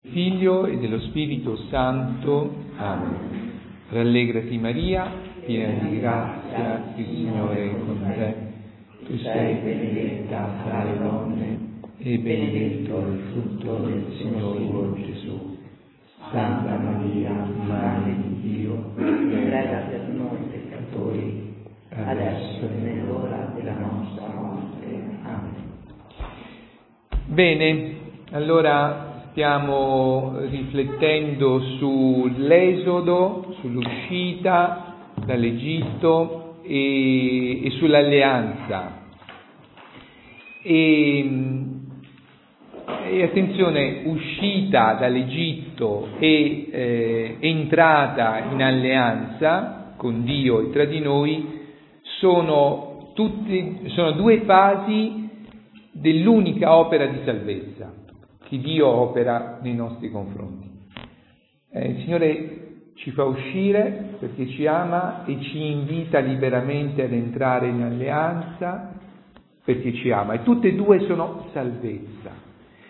Figlio e dello Spirito Santo. Amen. Rallegrati Maria, piena di grazia, il Signore è con te. Tu sei benedetta tra le donne e benedetto il frutto del Signore Gesù. Santa Maria, Madre di Dio, prega per noi peccatori, adesso e nell'ora della nostra morte. Amen. Bene, allora stiamo riflettendo sull'esodo, sull'uscita dall'Egitto e sull'alleanza. E attenzione, uscita dall'Egitto e entrata in alleanza con Dio e tra di noi sono due fasi dell'unica opera di salvezza che Dio opera nei nostri confronti. Il Signore ci fa uscire perché ci ama e ci invita liberamente ad entrare in alleanza perché ci ama, e tutte e due sono salvezza.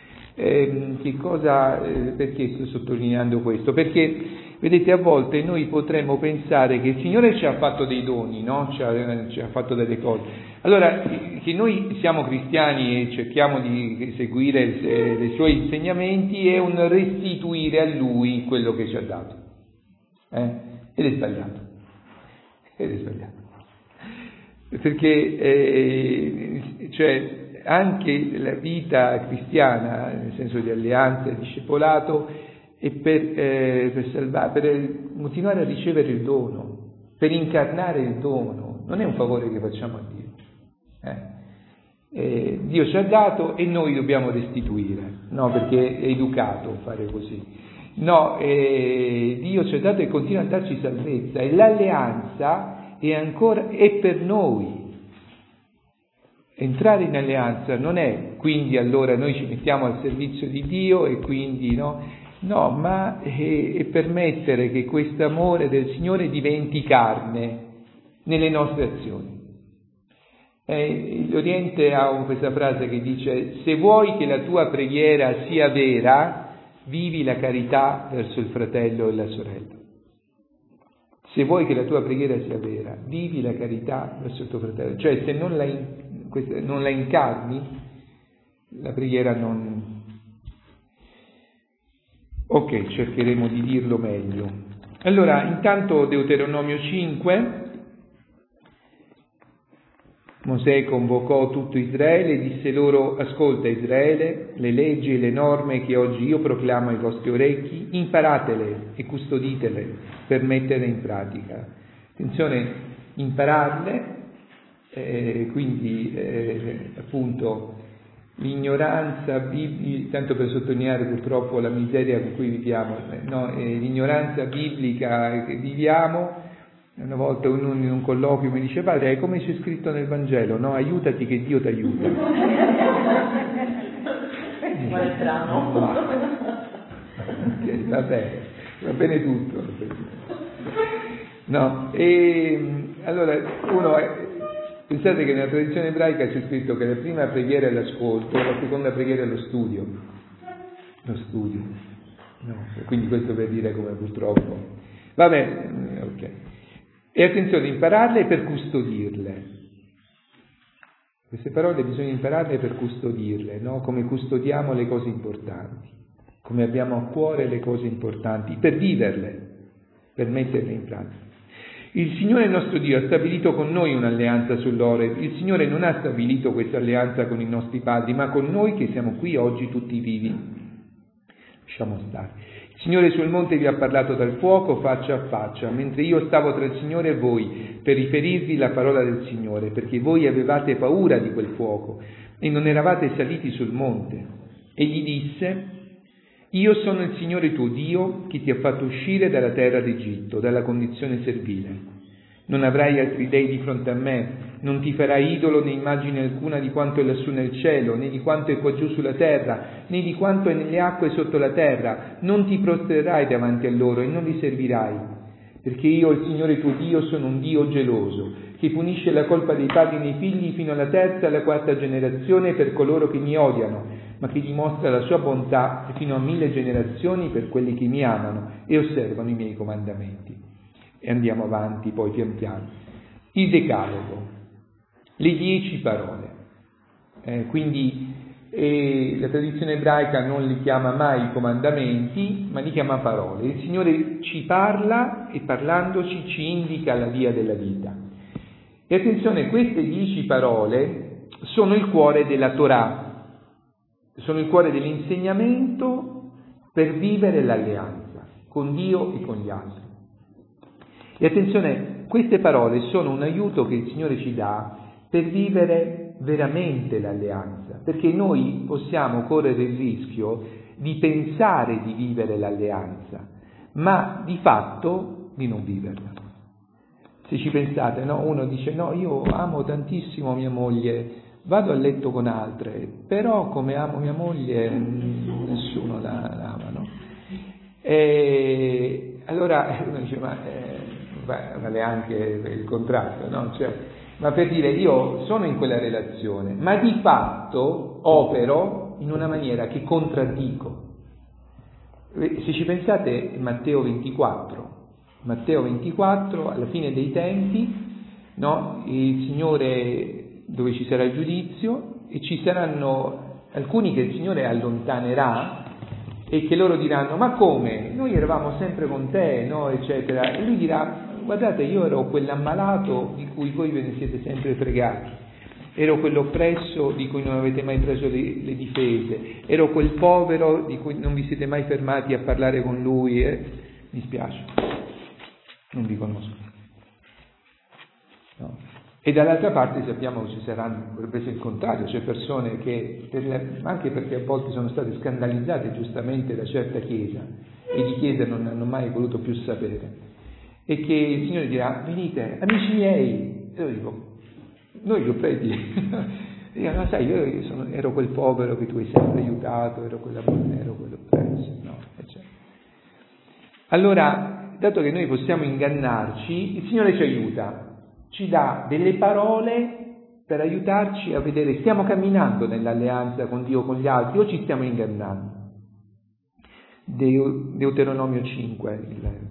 Perché sto sottolineando questo? Perché, vedete, a volte noi potremmo pensare che il Signore ci ha fatto dei doni, no? Ci ha fatto delle cose. Allora, che noi siamo cristiani e cerchiamo di seguire i Suoi insegnamenti è un restituire a Lui quello che ci ha dato. Ed è sbagliato. Perché, anche la vita cristiana, nel senso di alleanza e discepolato, è per continuare a ricevere il dono, per incarnare il dono, non è un favore che facciamo a Dio. Dio ci ha dato e noi dobbiamo restituire, no? Perché è educato fare così. No, Dio ci ha dato e continua a darci salvezza, e l'alleanza è per noi. Entrare in alleanza non è quindi allora noi ci mettiamo al servizio di Dio e quindi no, ma è permettere che questo amore del Signore diventi carne nelle nostre azioni. L'Oriente ha questa frase che dice: se vuoi che la tua preghiera sia vera, vivi la carità verso il fratello e la sorella. Se vuoi che la tua preghiera sia vera, vivi la carità verso il tuo fratello. Cioè, se non la incarni, la preghiera non... Ok, cercheremo di dirlo meglio. Allora, intanto Deuteronomio 5, Mosè convocò tutto Israele e disse loro: ascolta Israele, le leggi e le norme che oggi io proclamo ai vostri orecchi, imparatele e custoditele per metterle in pratica. Attenzione, impararle, quindi appunto l'ignoranza biblica, tanto per sottolineare purtroppo la miseria con cui viviamo, l'ignoranza biblica che viviamo. Una volta uno in un colloquio mi dice: padre, è come c'è scritto nel Vangelo, no? Aiutati che Dio ti aiuta. Quale strano. Okay, va bene tutto. No, e allora pensate che nella tradizione ebraica c'è scritto che la prima preghiera è l'ascolto, la seconda preghiera è lo studio. No, quindi questo per dire come purtroppo. Va bene, ok. E attenzione, impararle per custodirle. Queste parole bisogna impararle per custodirle, no? Come custodiamo le cose importanti, come abbiamo a cuore le cose importanti, per viverle, per metterle in pratica. Il Signore nostro Dio ha stabilito con noi un'alleanza sull'Oreb. Il Signore non ha stabilito questa alleanza con i nostri padri, ma con noi che siamo qui oggi tutti vivi. Lasciamo stare. Il Signore sul monte vi ha parlato dal fuoco faccia a faccia, mentre io stavo tra il Signore e voi, per riferirvi la parola del Signore, perché voi avevate paura di quel fuoco e non eravate saliti sul monte. Egli disse: io sono il Signore tuo Dio, che ti ha fatto uscire dalla terra d'Egitto, dalla condizione servile. Non avrai altri dei di fronte a me, non ti farai idolo né immagine alcuna di quanto è lassù nel cielo, né di quanto è qua giù sulla terra, né di quanto è nelle acque sotto la terra. Non ti prostrerai davanti a loro e non li servirai, perché io, il Signore tuo Dio, sono un Dio geloso, che punisce la colpa dei padri nei figli fino alla terza e alla quarta generazione per coloro che mi odiano, ma che dimostra la sua bontà fino a 1000 generazioni per quelli che mi amano e osservano i miei comandamenti. E andiamo avanti poi pian piano. Il Decalogo, le 10 parole. Quindi la tradizione ebraica non li chiama mai comandamenti, ma li chiama parole. Il Signore ci parla e parlandoci ci indica la via della vita. E attenzione, queste 10 parole sono il cuore della Torah, sono il cuore dell'insegnamento per vivere l'alleanza con Dio e con gli altri. E attenzione, queste parole sono un aiuto che il Signore ci dà per vivere veramente l'alleanza, perché noi possiamo correre il rischio di pensare di vivere l'alleanza, ma di fatto di non viverla. Se ci pensate, no? Uno dice, no, io amo tantissimo mia moglie, vado a letto con altre, però come amo mia moglie nessuno la ama, no? E allora uno dice, ma vale anche il contrario, no? Cioè, ma per dire, io sono in quella relazione, ma di fatto opero in una maniera che contraddico. Se ci pensate, Matteo 24, alla fine dei tempi, no? Il Signore, dove ci sarà il giudizio, e ci saranno alcuni che il Signore allontanerà e che loro diranno, ma come? Noi eravamo sempre con te, no? Eccetera. E lui dirà, guardate, io ero quell'ammalato di cui voi ve ne siete sempre fregati, ero quell'oppresso di cui non avete mai preso le difese, ero quel povero di cui non vi siete mai fermati a parlare con lui, mi spiace, non vi conosco. No. E dall'altra parte sappiamo che ci saranno, potrebbe essere il contrario, c'è persone che, anche perché a volte sono state scandalizzate giustamente da certa chiesa, e di chiesa non hanno mai voluto più sapere, e che il Signore dirà, venite, amici miei, e io dico, noi lo preti, dico, no, sai, io ero quel povero che tu hai sempre aiutato, ero quell'oppresso, no, eccetera. Allora, dato che noi possiamo ingannarci, il Signore ci aiuta, ci dà delle parole per aiutarci a vedere, stiamo camminando nell'alleanza con Dio, con gli altri, o ci stiamo ingannando. Deuteronomio 5.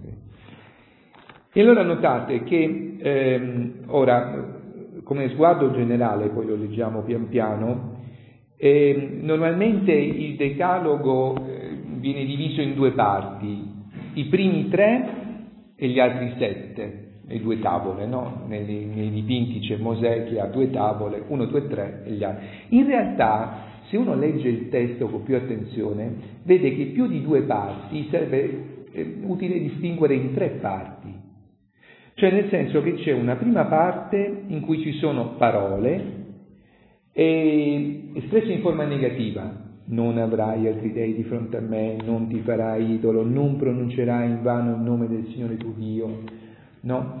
E allora notate che ora, come sguardo generale, poi lo leggiamo pian piano, normalmente il Decalogo viene diviso in 2 parti, i primi 3 e gli altri 7, le 2 tavole, no? Nei dipinti c'è Mosè che ha 2 tavole, 1, 2, 3 e gli altri. In realtà, se uno legge il testo con più attenzione, vede che più di 2 parti sarebbe utile distinguere in 3 parti. Cioè nel senso che c'è una prima parte in cui ci sono parole espresse in forma negativa. Non avrai altri dei di fronte a me, non ti farai idolo, non pronuncerai in vano il nome del Signore tuo Dio, no?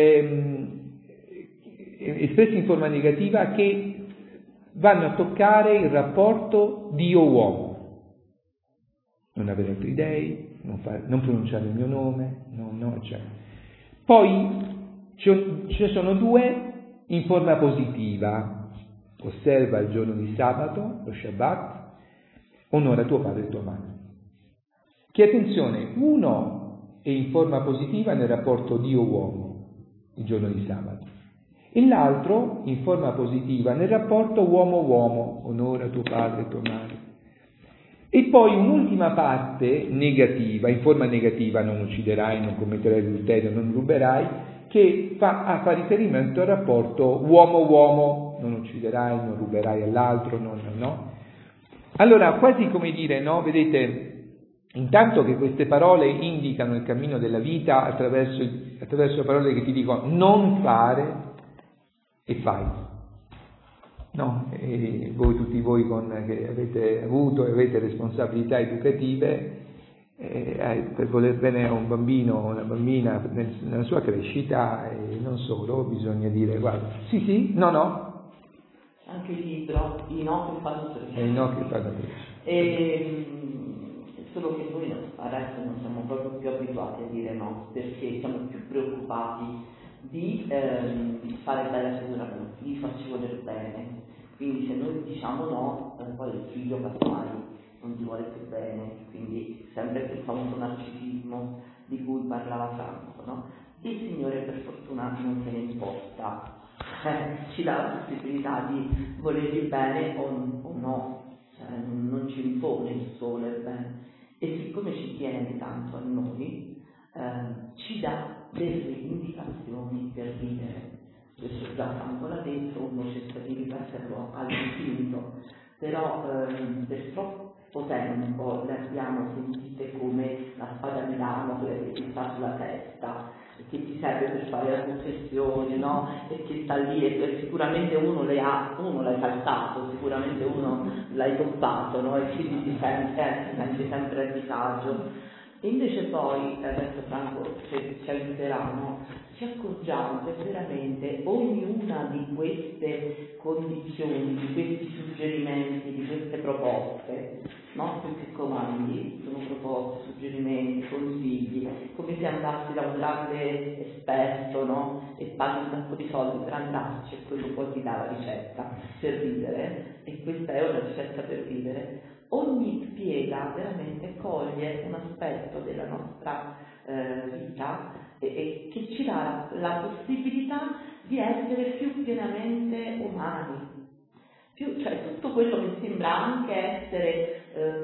Espressi in forma negativa che vanno a toccare il rapporto Dio-uomo. Non avere altri dei, non pronunciare il mio nome, no, eccetera. Poi ce ne sono 2 in forma positiva. Osserva il giorno di sabato, lo Shabbat, onora tuo padre e tua madre. Che attenzione, uno è in forma positiva nel rapporto Dio-uomo, il giorno di sabato, e l'altro in forma positiva nel rapporto uomo-uomo, onora tuo padre e tua madre. E poi un'ultima parte negativa, in forma negativa, non ucciderai, non commetterai adulterio, non ruberai, che fa riferimento al rapporto uomo-uomo, non ucciderai, non ruberai all'altro, no. Allora, quasi come dire, no, vedete, intanto che queste parole indicano il cammino della vita attraverso parole che ti dicono non fare e fai. No, e voi, tutti voi che avete avuto e avete responsabilità educative, per voler bene a un bambino o una bambina nella sua crescita, e non solo, bisogna dire guarda, sì, no. Anche il libro, i no che fanno crescere. I no che fanno crescere. Solo che noi adesso non siamo proprio più abituati a dire no, perché siamo più preoccupati di fare bella figura, di farci voler bene. Quindi se noi diciamo no, poi il figlio casomai non ti vuole più bene, quindi sempre quel famoso narcisismo di cui parlava Franco, no? Il Signore per fortuna non se ne imposta, ci dà la possibilità di volergli bene o no, non ci impone il sole bene, e siccome ci tiene tanto a noi, ci dà delle indicazioni per vivere. Questo già Franco l'ha detto, uno cerca di ripeterlo all'infinito, però per troppo tempo le abbiamo sentite come la spada di Damocle che ti sta sulla testa, che ti serve per fare la confessione, no? E che sta lì e sicuramente uno l'hai saltato, sicuramente uno l'hai toppato, no? E quindi ti senti sempre a disagio. E invece poi, adesso Franco ci aiuterà, no? Ci accorgiamo che veramente ognuna di queste condizioni, di questi suggerimenti, di queste proposte, no? Più che comandi, sono proposte, suggerimenti, consigli, come se andassi da un grande esperto, no? E paghi un sacco di soldi per andarci e quello poi ti dà la ricetta per vivere, e questa è una ricetta per vivere. Ogni piega veramente coglie un aspetto della nostra vita e che ci dà la possibilità di essere più pienamente umani, cioè tutto quello che sembra anche essere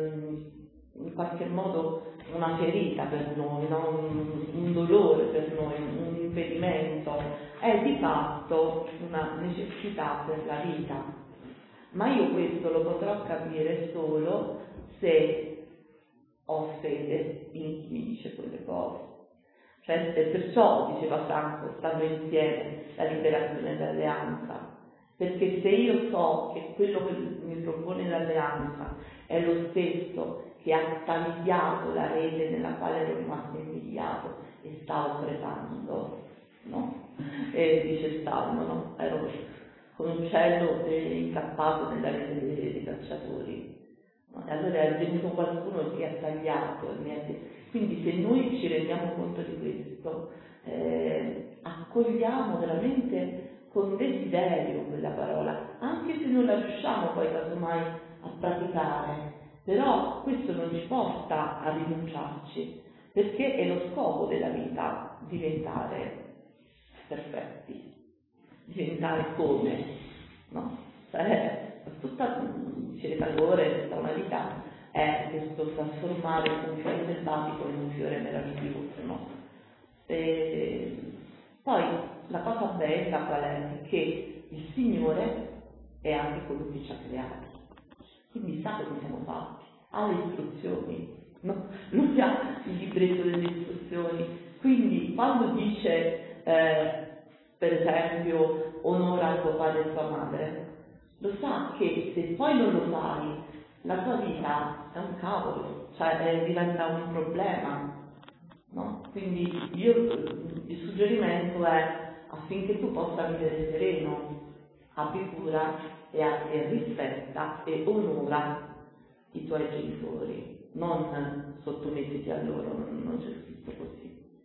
in qualche modo una ferita per noi, no? un dolore per noi, un impedimento, è di fatto una necessità per la vita. Ma io questo lo potrò capire solo se ho fede in chi mi dice quelle cose. Cioè, e perciò, diceva Franco, stanno insieme la liberazione e l'alleanza. Perché se io so che quello che mi propone l'alleanza è lo stesso che ha tagliato la rete nella quale ero rimasto invidiato e stavo crepando, no? E dice Salmo, no? Ero con un uccello incappato nella rete dei cacciatori. No? E allora è venuto qualcuno che ha tagliato. Quindi se noi ci rendiamo conto di questo, accogliamo veramente con desiderio quella parola, anche se non la riusciamo poi casomai a praticare, però questo non ci porta a rinunciarci, perché è lo scopo della vita diventare perfetti. Diventare come, no? Tutta Tagore, tutta una vita è questo trasformare un fiore selvatico in un fiore meraviglioso, no? E poi la cosa bella qual è? Che il Signore è anche colui che ci ha creati, quindi sa come siamo fatti, ha le istruzioni, no? Lui ha il libretto delle istruzioni, quindi quando dice per esempio onora tuo padre e tua madre, lo sa che se poi non lo fai la tua vita è un cavolo, cioè diventa un problema, no? Quindi il suggerimento è affinché tu possa vivere sereno, abbi cura e rispetta e onora i tuoi genitori, non sottomettiti a loro, non c'è scritto così.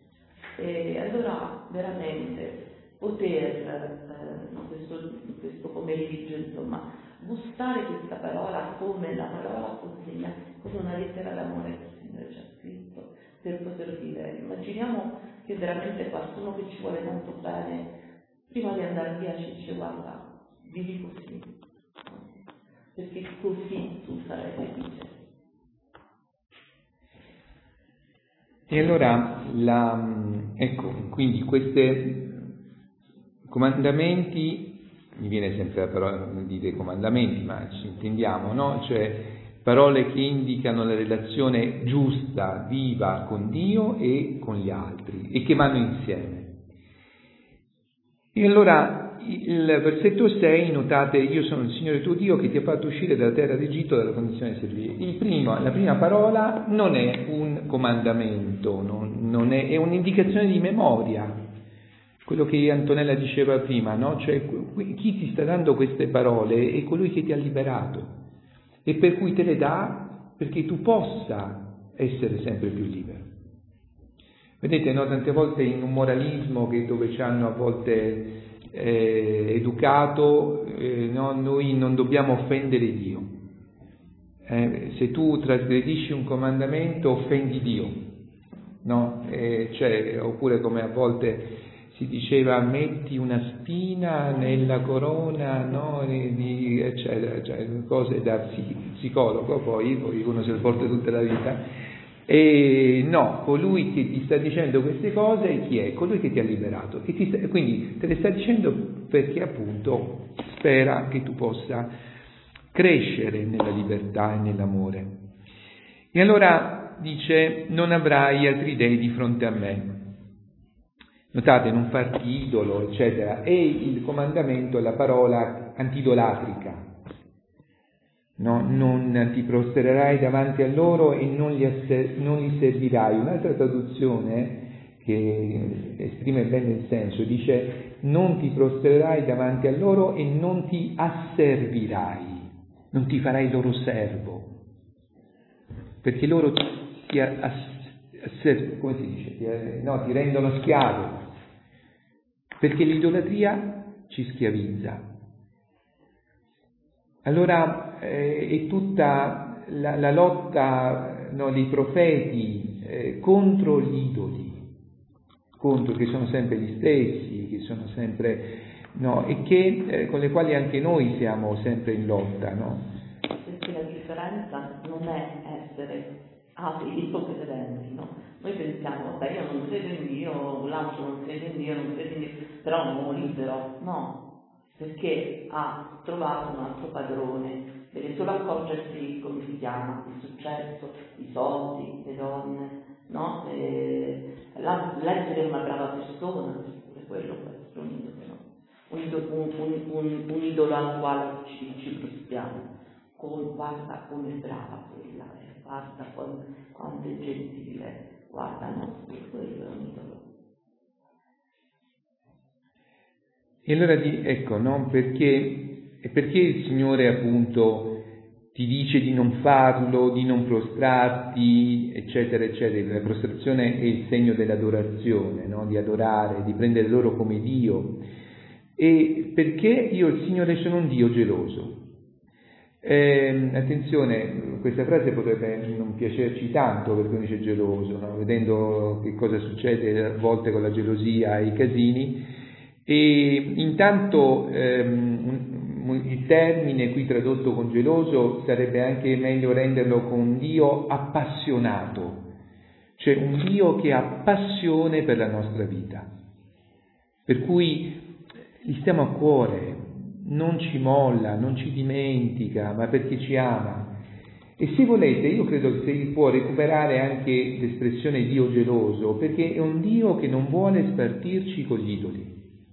E allora veramente poter questo pomeriggio insomma gustare questa parola come la parola consegna, come una lettera d'amore che il Signore ci ha scritto per poter vivere. Immaginiamo che veramente qualcuno che ci vuole tanto bene prima di andare via ci dice guarda, vivi così, perché così tu sarai felice. E allora, ecco, quindi questi comandamenti, mi viene sempre la parola di dei comandamenti, ma ci intendiamo, no? Cioè parole che indicano la relazione giusta, viva con Dio e con gli altri e che vanno insieme. E allora il versetto 6, notate, io sono il Signore tuo Dio che ti ha fatto uscire dalla terra d'Egitto dalla condizione di servire. La prima parola non è un comandamento, non è un'indicazione di memoria, quello che Antonella diceva prima, no? Cioè chi ti sta dando queste parole è colui che ti ha liberato e per cui te le dà perché tu possa essere sempre più libero. Vedete, no? Tante volte in un moralismo dove ci hanno a volte educato, no, noi non dobbiamo offendere Dio. Se tu trasgredisci un comandamento offendi Dio, no? Oppure come a volte si diceva metti una spina nella corona, no? Eccetera, cioè cose da psicologo, poi uno se le porta tutta la vita. E no, colui che ti sta dicendo queste cose chi è? Colui che ti ha liberato, quindi te le sta dicendo perché appunto spera che tu possa crescere nella libertà e nell'amore. E allora dice: non avrai altri dei di fronte a me. Notate, non farti idolo, eccetera. E il comandamento è la parola antidolatrica. No, non ti prostrerai davanti a loro e non li servirai. Un'altra traduzione che esprime bene il senso dice: non ti prostrerai davanti a loro e non ti asservirai, non ti farai loro servo, perché loro ti rendono schiavo, perché l'idolatria ci schiavizza. Allora è tutta la lotta dei profeti contro gli idoli, che sono sempre gli stessi, che sono sempre e che con le quali anche noi siamo sempre in lotta, no? Perché la differenza non è essere atei o credenti, no? Noi pensiamo, vabbè, io non credo in Dio, l'altro non crede in Dio, però non sono libero, no. Perché ha trovato un altro padrone, deve solo accorgersi come si chiama, il successo, i soldi, le donne, no? L'essere una brava persona, pure quello può essere un idolo al quale ci prostiamo. Guarda come è brava quella, guarda quanto è gentile, guarda, no, quello è un idolo. E allora ecco, no? Perché il Signore appunto ti dice di non farlo, di non prostrarti, eccetera, eccetera. La prostrazione è il segno dell'adorazione, no? Di adorare, di prendere loro come Dio. E perché io, il Signore, sono un Dio geloso. Attenzione, questa frase potrebbe non piacerci tanto perché uno dice geloso, no? Vedendo che cosa succede a volte con la gelosia e i casini. E intanto il termine qui tradotto con geloso sarebbe anche meglio renderlo con un Dio appassionato, cioè un Dio che ha passione per la nostra vita, per cui gli stiamo a cuore, non ci molla, non ci dimentica, ma perché ci ama. E se volete, io credo che si può recuperare anche l'espressione Dio geloso, perché è un Dio che non vuole spartirci con gli idoli.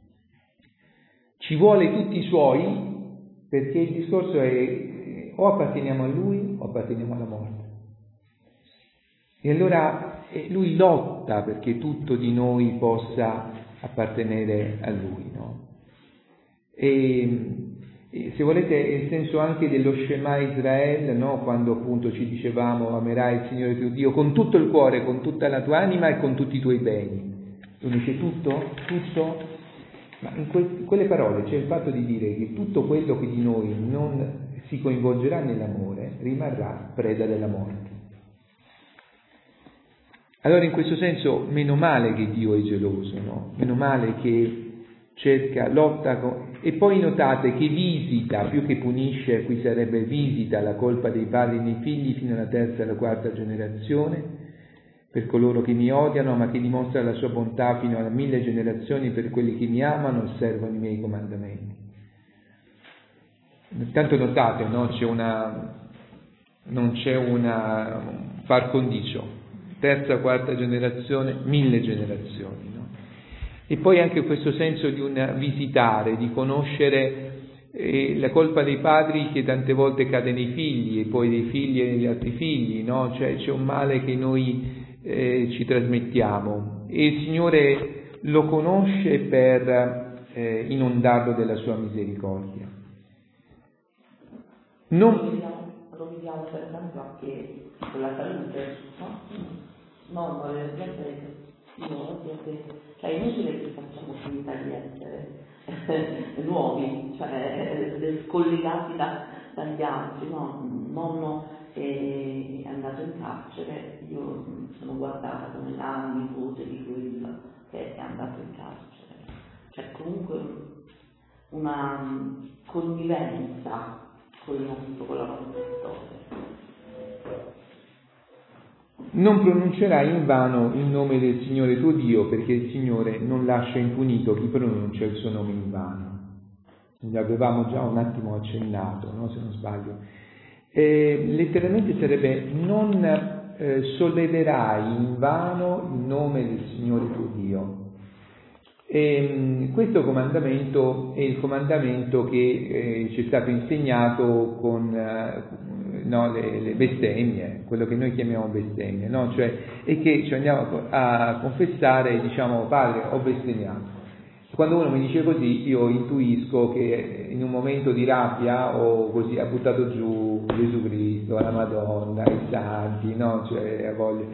Ci vuole tutti i suoi, perché il discorso è o apparteniamo a Lui o apparteniamo alla morte. E allora Lui lotta perché tutto di noi possa appartenere a Lui, no? E se volete il senso anche dello Shema Israel, no? Quando appunto ci dicevamo amerai il Signore tuo Dio con tutto il cuore, con tutta la tua anima e con tutti i tuoi beni. Lui dice tutto. Ma in quelle parole c'è il fatto di dire che tutto quello che di noi non si coinvolgerà nell'amore rimarrà preda della morte. Allora in questo senso meno male che Dio è geloso, no? Meno male che lotta e poi notate che visita, più che punisce, qui sarebbe visita la colpa dei padri nei figli fino alla terza e alla quarta generazione, per coloro che mi odiano, ma che dimostra la sua bontà fino a 1000 generazioni per quelli che mi amano e osservano i miei comandamenti. Tanto notate, no? Non c'è una par condicio, terza, quarta generazione, 1000 generazioni, no? E poi anche questo senso di un visitare, di conoscere la colpa dei padri che tante volte cade nei figli e poi dei figli e negli altri figli, no? Cioè c'è un male che noi ci trasmettiamo e il Signore lo conosce per inondarlo della sua misericordia. Lo vediamo per esempio anche con la salute, no? La gente cioè è inutile che facciamo finta di essere nuovi, cioè scollegati dagli altri, no? Nonno è andato in carcere, io sono guardata come la nipote di quello che è andato in carcere, c'è comunque una connivenza con la nostra storia. Non pronuncerai in vano il nome del Signore tuo Dio, perché il Signore non lascia impunito chi pronuncia il suo nome in vano. Ne avevamo già un attimo accennato, no? Se non sbaglio. Letteralmente sarebbe non solleverai in vano il nome del Signore tuo Dio. Questo comandamento è il comandamento che ci è stato insegnato con le bestemmie, quello che noi chiamiamo bestemmie, no? Cioè, e che ci andiamo a confessare, diciamo: Padre, ho bestemmiato. Quando uno mi dice così, io intuisco che in un momento di rabbia o così ha buttato giù Gesù Cristo, la Madonna, i santi, no? Cioè, ha voglia.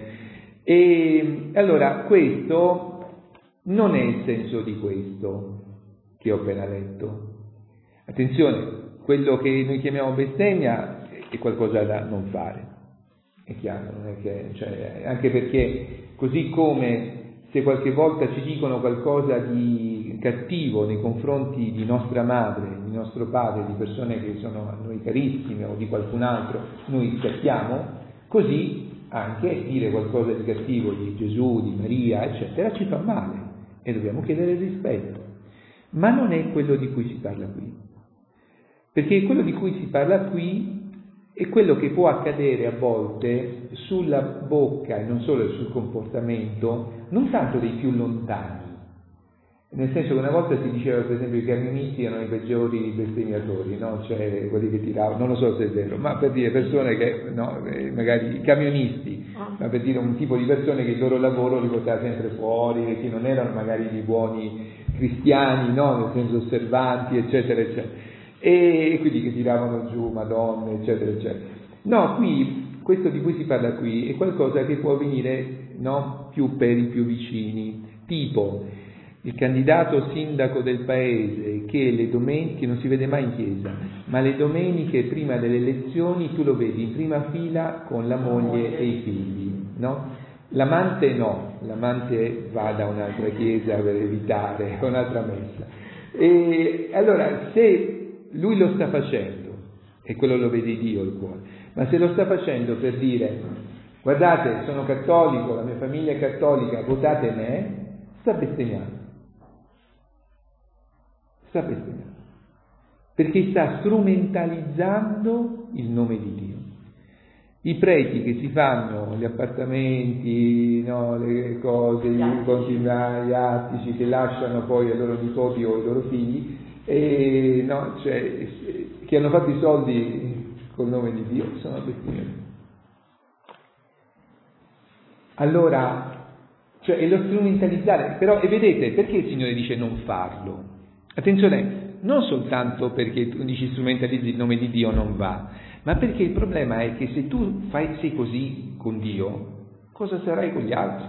E allora questo non è il senso di questo che ho appena letto. Attenzione, quello che noi chiamiamo bestemmia è qualcosa da non fare, è chiaro, non è che, cioè, anche perché così come se qualche volta ci dicono qualcosa di cattivo nei confronti di nostra madre, di nostro padre, di persone che sono a noi carissime o di qualcun altro, noi scattiamo, così anche dire qualcosa di cattivo di Gesù, di Maria, eccetera, ci fa male e dobbiamo chiedere rispetto. Ma non è quello di cui si parla qui, perché quello di cui si parla qui è quello che può accadere a volte sulla bocca e non solo sul comportamento, non tanto dei più lontani, nel senso che una volta si diceva per esempio che i camionisti erano i peggiori bestemmiatori, no? Cioè quelli che tiravano, non lo so se è vero, ma per dire persone che, no, magari i camionisti, ma per dire un tipo di persone che il loro lavoro li portava sempre fuori, che non erano magari dei buoni cristiani, no? Nel senso osservanti, eccetera, eccetera. E quindi che tiravano giù Madonna, eccetera, eccetera. No, qui, questo di cui si parla qui è qualcosa che può avvenire, no, più per i più vicini, tipo il candidato sindaco del paese che le domeniche, non si vede mai in chiesa, ma le domeniche prima delle elezioni tu lo vedi in prima fila con la moglie e i figli, no? L'amante no, l'amante va da un'altra chiesa per evitare un'altra messa. E allora se lui lo sta facendo, e quello lo vede Dio il cuore, ma se lo sta facendo per dire: guardate, sono cattolico, la mia famiglia è cattolica, votate me, sta bestemmiando, perché sta strumentalizzando il nome di Dio. I preti che si fanno gli appartamenti, no, le cose, gli attici che lasciano poi ai loro nipoti o ai loro figli, e, no, cioè, che hanno fatto i soldi col nome di Dio, sono bestemmiatori. Allora, cioè è lo strumentalizzare, però, e vedete perché il Signore dice non farlo? Attenzione, non soltanto perché tu dici strumentalizzi il nome di Dio non va, ma perché il problema è che se tu sei così con Dio, cosa sarai con gli altri?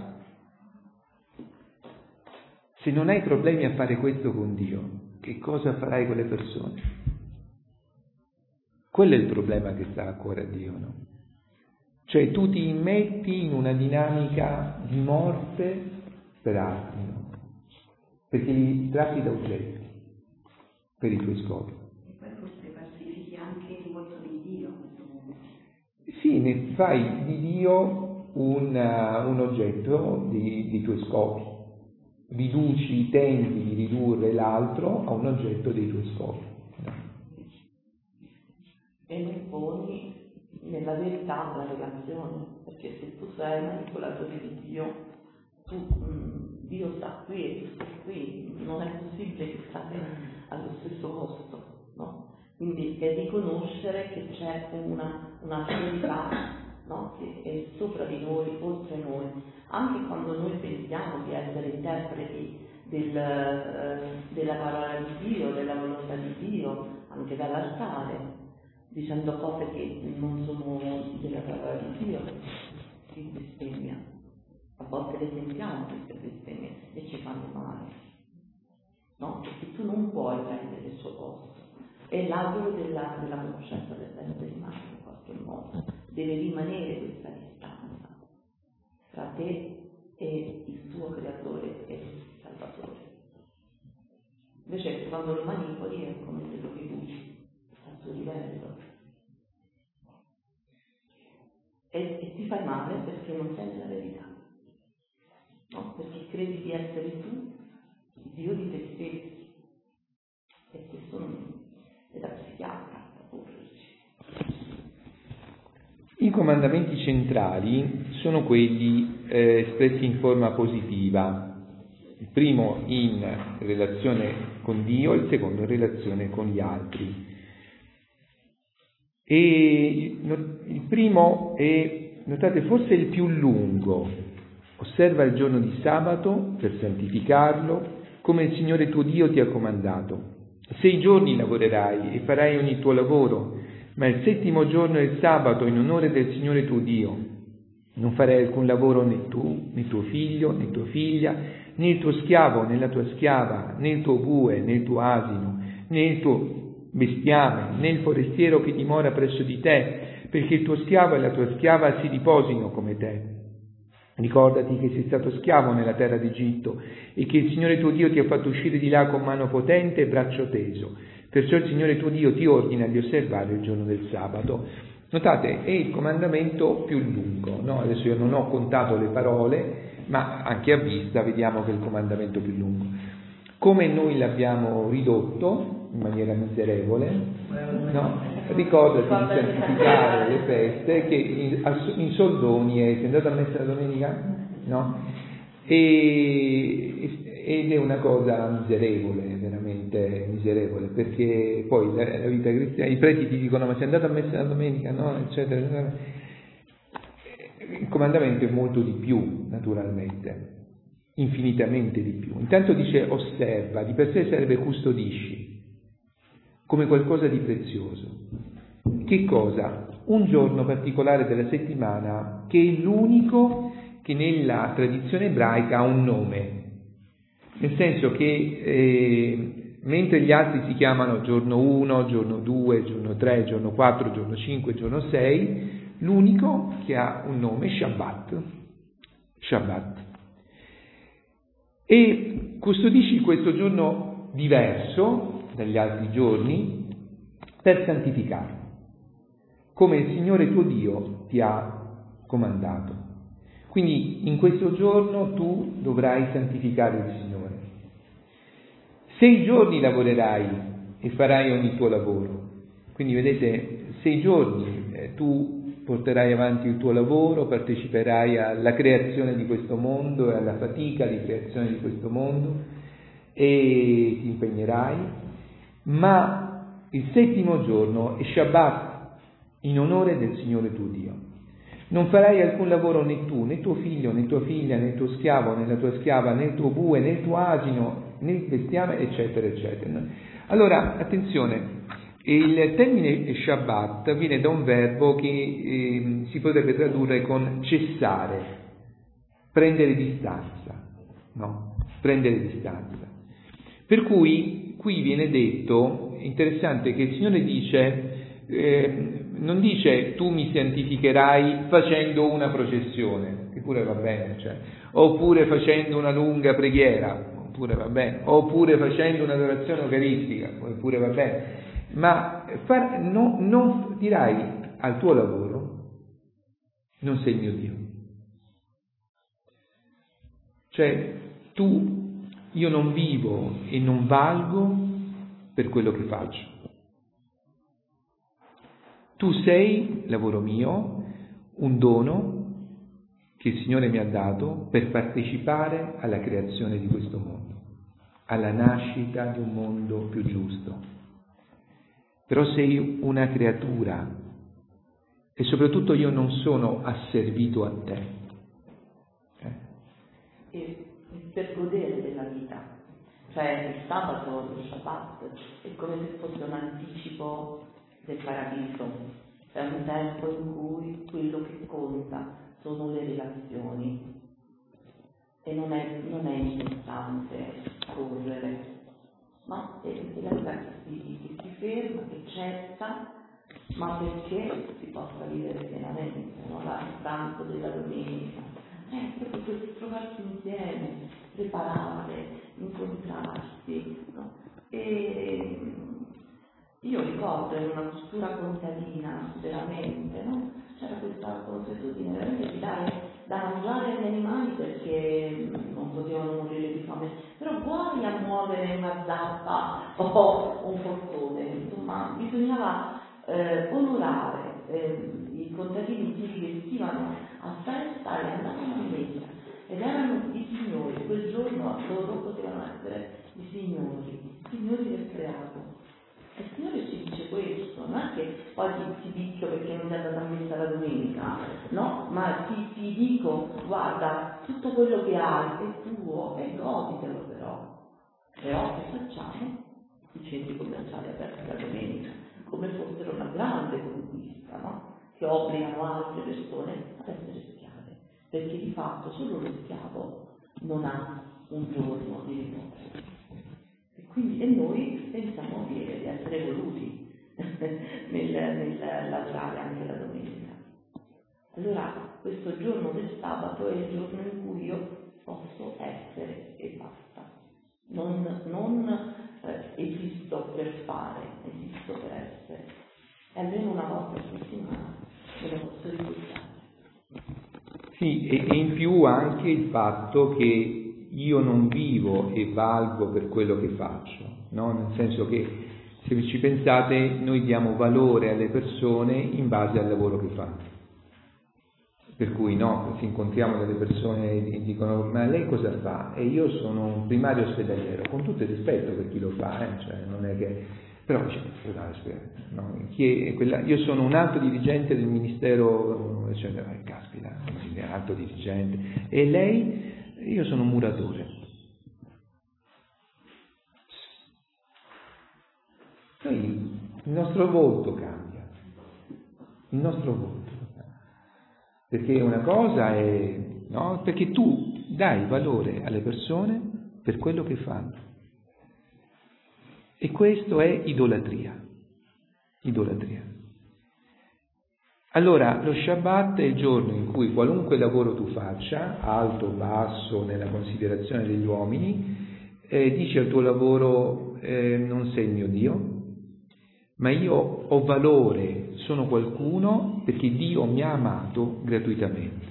Se non hai problemi a fare questo con Dio, che cosa farai con le persone? Quello è il problema che sta a cuore a Dio, no? Cioè tu ti immetti in una dinamica di morte per altri, no? Perché li tratti da oggetti per i tuoi scopi. E poi forse pacifichi anche il volto di Dio a questo punto. Sì, ne fai di Dio un oggetto di tuoi scopi. Tenti di ridurre l'altro a un oggetto dei tuoi scopi. E non poni nella verità la relazione, perché se tu sei manipolatore di Dio, Dio sta qui e tu stai qui, non è possibile che state allo stesso posto, no? Quindi è riconoscere che c'è una verità, no? Che è sopra di noi, oltre noi, anche quando noi pensiamo di essere interpreti della parola di Dio, della volontà di Dio, anche dall'altare, dicendo cose che non sono della parola di Dio, si bestemmia. volte le sentiamo queste bestemmie e ci fanno male, no? Perché tu non puoi prendere il suo posto. È l'albero della conoscenza del bene e del male, in qualche modo. Deve rimanere questa distanza tra te e il tuo creatore e il salvatore. Invece quando lo manipoli è come se lo riduci al suo livello. E ti fai male perché non senti la verità, no? Perché credi di essere tu, Dio di te stessi. E questo non è da psichiatra da porgerci. I comandamenti centrali sono quelli espressi in forma positiva. Il primo in relazione con Dio, il secondo in relazione con gli altri. E il primo è, notate, forse il più lungo. Osserva il giorno di sabato per santificarlo, come il Signore tuo Dio ti ha comandato. 6 giorni lavorerai e farai ogni tuo lavoro, ma il 7° giorno è il sabato in onore del Signore tuo Dio. Non farai alcun lavoro né tu, né tuo figlio, né tua figlia, né il tuo schiavo, né la tua schiava, né il tuo bue, né il tuo asino, né il tuo bestiame, né il forestiero che dimora presso di te, perché il tuo schiavo e la tua schiava si riposino come te. Ricordati che sei stato schiavo nella terra d'Egitto e che il Signore tuo Dio ti ha fatto uscire di là con mano potente e braccio teso. Perciò il Signore tuo Dio ti ordina di osservare il giorno del sabato. Notate, è il comandamento più lungo, no? Adesso io non ho contato le parole, ma anche a vista vediamo che è il comandamento più lungo. Come noi l'abbiamo ridotto in maniera miserevole, no? Ricordati di santificare le feste, che in soldoni sei andato a messa la domenica? No? Ed è una cosa miserevole, veramente miserevole, perché poi la vita cristiana, i preti ti dicono ma sei andato a messa la domenica? No? Eccetera, eccetera. Il comandamento è molto di più, naturalmente, infinitamente di più. Intanto dice osserva, di per sé serve custodisci, come qualcosa di prezioso. Che cosa? Un giorno particolare della settimana che è l'unico che nella tradizione ebraica ha un nome, nel senso che mentre gli altri si chiamano giorno 1, giorno 2, giorno 3, giorno 4, giorno 5, giorno 6, l'unico che ha un nome è Shabbat. Shabbat. E custodisci questo giorno diverso dagli altri giorni per santificarlo, come il Signore tuo Dio ti ha comandato. Quindi in questo giorno tu dovrai santificare il Signore. 6 giorni lavorerai e farai ogni tuo lavoro. Quindi vedete, 6 giorni tu porterai avanti il tuo lavoro, parteciperai alla creazione di questo mondo e alla fatica di creazione di questo mondo e ti impegnerai, ma il 7° giorno è Shabbat in onore del Signore tuo Dio. Non farai alcun lavoro né tu, né tuo figlio, né tua figlia, né il tuo schiavo, né la tua schiava, né il tuo bue, né il tuo asino, né il bestiame, eccetera, eccetera. Allora, attenzione, il termine Shabbat viene da un verbo che si potrebbe tradurre con cessare, prendere distanza, no? Prendere distanza. Per cui qui viene detto, interessante, che il Signore dice, non dice tu mi santificherai facendo una processione, che pure va bene, cioè, oppure facendo una lunga preghiera, oppure va bene, oppure facendo un'adorazione eucaristica, oppure va bene, ma non dirai al tuo lavoro non sei mio Dio. Cioè io non vivo e non valgo per quello che faccio. Tu sei, lavoro mio, un dono che il Signore mi ha dato per partecipare alla creazione di questo mondo, alla nascita di un mondo più giusto. Però sei una creatura e soprattutto io non sono asservito a te. E per godere della vita, cioè il sabato, lo Shabbat, è come se fosse un anticipo del paradiso, è un tempo in cui quello che conta sono le relazioni, e non è importante correre, no? È la vita che si ferma, che cessa, ma perché si possa vivere pienamente, no? Il pranzo della domenica è proprio questo trovarsi insieme, preparare, incontrarsi, no? E io ricordo in una postura contadina veramente, no? C'era questa consuetudine veramente di dare da mangiare agli animali perché non potevano morire di fame, però guai a muovere una zappa o un forcone, insomma bisognava onorare i contadini che si vestivano a festa e andavano a messa ed erano i signori, quel giorno loro potevano essere i signori del creato. Il Signore ci dice questo, non è che poi ti picchio perché non sei andata a messa la domenica, no? Ma ti dico, guarda, tutto quello che hai è tuo e goditelo però. Però che facciamo? I centri commerciali aperti la domenica, come fossero una grande conquista, no? Che obbligano altre persone ad essere schiave, perché di fatto solo lo schiavo non ha un giorno di riposo. E noi pensiamo di essere voluti nel lavorare anche la domenica. Allora questo giorno del sabato è il giorno in cui io posso essere e basta. Non esisto per fare, esisto per essere. E almeno una volta a settimana me lo posso ricordare. Sì, e in più anche il fatto che io non vivo e valgo per quello che faccio, no? Nel senso che, se ci pensate, noi diamo valore alle persone in base al lavoro che fanno. Per cui, no, se incontriamo delle persone e dicono: ma lei cosa fa? E io sono un primario ospedaliero, con tutto il rispetto per chi lo fa, cioè non è che... Però no, io sono un alto dirigente del ministero, eccetera, caspita, alto dirigente. E lei? Io sono un muratore. Il nostro volto cambia, il nostro volto. Perché una cosa è, no? Perché tu dai valore alle persone per quello che fanno. E questo è idolatria. Idolatria. Allora, lo Shabbat è il giorno in cui qualunque lavoro tu faccia, alto o basso, nella considerazione degli uomini, dici al tuo lavoro: non sei il mio Dio, ma io ho valore, sono qualcuno perché Dio mi ha amato gratuitamente.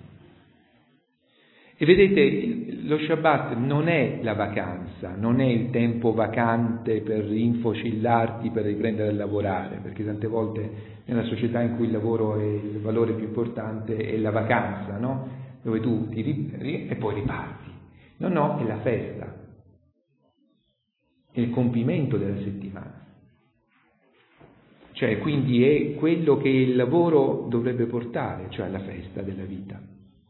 E vedete, lo Shabbat non è la vacanza, non è il tempo vacante per infocillarti, per riprendere a lavorare, perché tante volte nella società in cui il lavoro è il valore più importante è la vacanza, no? Dove tu e poi riparti. No, è la festa, è il compimento della settimana. Cioè, quindi è quello che il lavoro dovrebbe portare, cioè la festa della vita.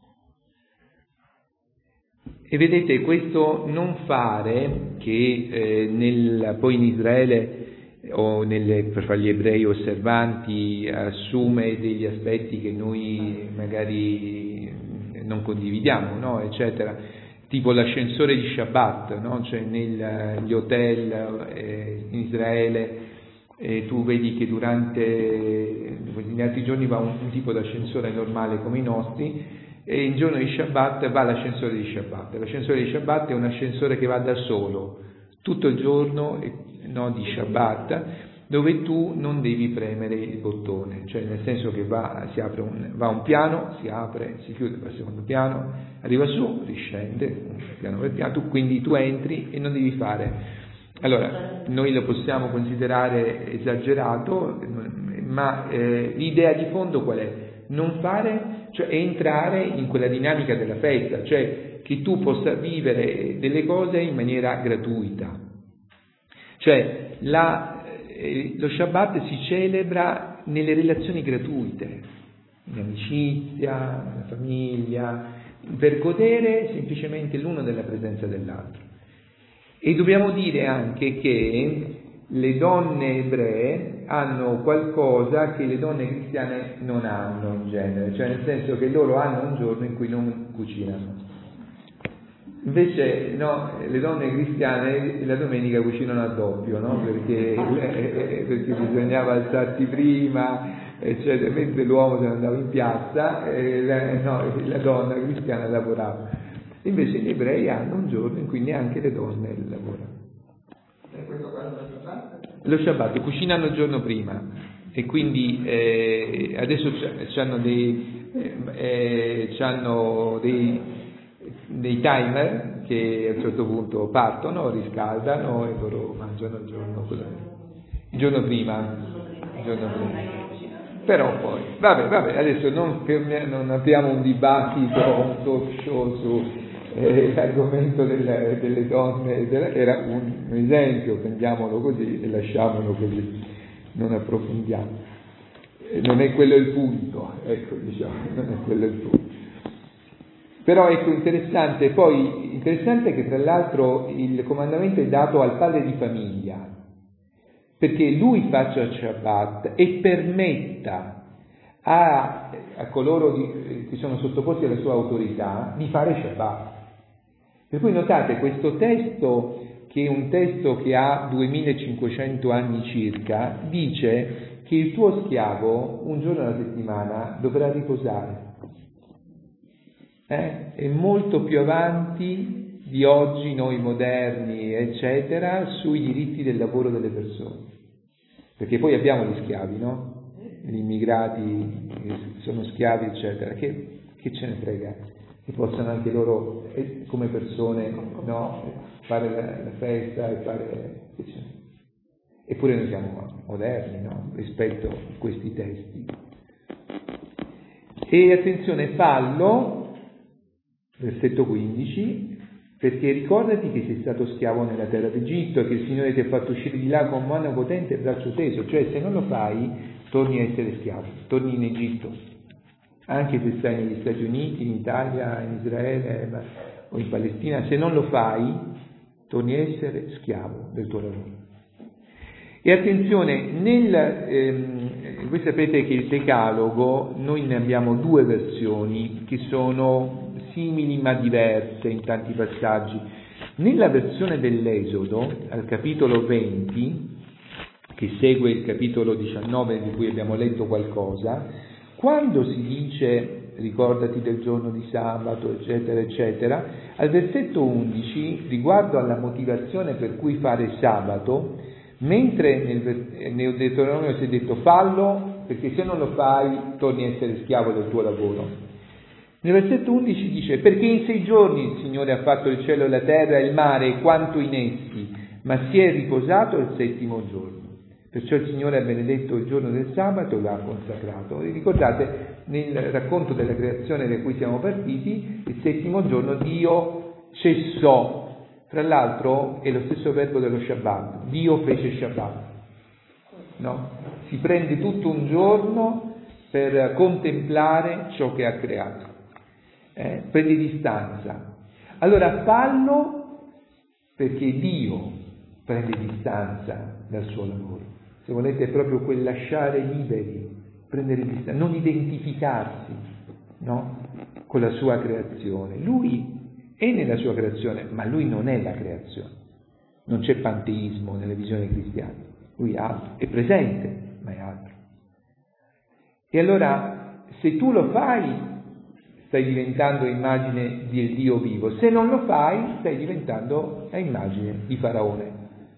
E vedete, questo non fare che poi in Israele o per fare gli ebrei osservanti assume degli aspetti che noi magari non condividiamo, no? Eccetera, tipo l'ascensore di Shabbat, no? Cioè negli hotel in Israele tu vedi che negli altri giorni va un tipo di ascensore normale come i nostri, e il giorno di Shabbat va l'ascensore di Shabbat. L'ascensore di Shabbat è un ascensore che va da solo tutto il giorno, no, di Shabbat, dove tu non devi premere il bottone, cioè nel senso che va un piano, si apre, si chiude, va al secondo piano, arriva su, riscende piano per piano, quindi tu entri e non devi fare. Allora, noi lo possiamo considerare esagerato, ma l'idea di fondo qual è? Non fare, cioè entrare in quella dinamica della festa, cioè che tu possa vivere delle cose in maniera gratuita. Cioè lo Shabbat si celebra nelle relazioni gratuite, in amicizia, nella famiglia, per godere semplicemente l'uno della presenza dell'altro. E dobbiamo dire anche che le donne ebree hanno qualcosa che le donne cristiane non hanno in genere, cioè nel senso che loro hanno un giorno in cui non cucinano. Invece no, le donne cristiane la domenica cucinano a doppio, no? Perché bisognava alzarsi prima, eccetera, mentre l'uomo se ne andava in piazza, la donna cristiana lavorava. Invece gli ebrei hanno un giorno in cui neanche le donne lavorano. E questo quando lo Shabbat? Lo Shabbat, cucinano il giorno prima e quindi adesso c'hanno dei timer che a un certo punto partono, riscaldano e loro mangiano il giorno prima. Però poi, vabbè, adesso non apriamo un dibattito, un talk show su l'argomento delle donne, era un esempio, prendiamolo così e lasciamolo così, non approfondiamo. Non è quello il punto, ecco, diciamo, non è quello il punto. Però ecco, interessante che tra l'altro il comandamento è dato al padre di famiglia, perché lui faccia il Shabbat e permetta a coloro che sono sottoposti alla sua autorità di fare Shabbat. Per cui notate questo testo, che è un testo che ha 2500 anni circa, dice che il tuo schiavo un giorno alla settimana dovrà riposare. È molto più avanti di oggi, noi moderni, eccetera, sui diritti del lavoro delle persone. Perché poi abbiamo gli schiavi, no? Gli immigrati che sono schiavi, eccetera. Che ce ne frega? Che possano anche loro, come persone, no? Fare la festa e fare... Eppure noi siamo moderni, no? Rispetto a questi testi. E attenzione, fallo... Versetto 15, perché ricordati che sei stato schiavo nella terra d'Egitto e che il Signore ti ha fatto uscire di là con mano potente e braccio teso, cioè se non lo fai torni a essere schiavo, torni in Egitto, anche se stai negli Stati Uniti, in Italia, in Israele o in Palestina, se non lo fai torni a essere schiavo del tuo lavoro. E attenzione, voi sapete che il Decalogo, noi ne abbiamo due versioni che sono simili ma diverse in tanti passaggi. Nella versione dell'Esodo, al capitolo 20, che segue il capitolo 19 di cui abbiamo letto qualcosa, quando si dice ricordati del giorno di sabato, eccetera, eccetera, al versetto 11, riguardo alla motivazione per cui fare sabato, mentre nel Deuteronomio si è detto fallo, perché se non lo fai torni a essere schiavo del tuo lavoro. Nel versetto 11 dice, perché in 6 giorni il Signore ha fatto il cielo e la terra e il mare e quanto in essi, ma si è riposato il 7° giorno. Perciò il Signore ha benedetto il giorno del sabato e l'ha consacrato. E ricordate, nel racconto della creazione da cui siamo partiti, il 7° giorno Dio cessò. Tra l'altro è lo stesso verbo dello Shabbat. Dio fece Shabbat. No? Si prende tutto un giorno per contemplare ciò che ha creato. Prendi distanza. Allora fallo perché Dio prende distanza dal suo lavoro. Se volete è proprio quel lasciare liberi, prendere distanza, non identificarsi, no? Con la sua creazione. Lui è nella sua creazione, ma lui non è la creazione. Non c'è panteismo nelle visioni cristiane. Lui è altro, è presente, ma è altro. E allora, se tu lo fai, stai diventando immagine del Dio vivo. Se non lo fai, stai diventando a immagine di Faraone,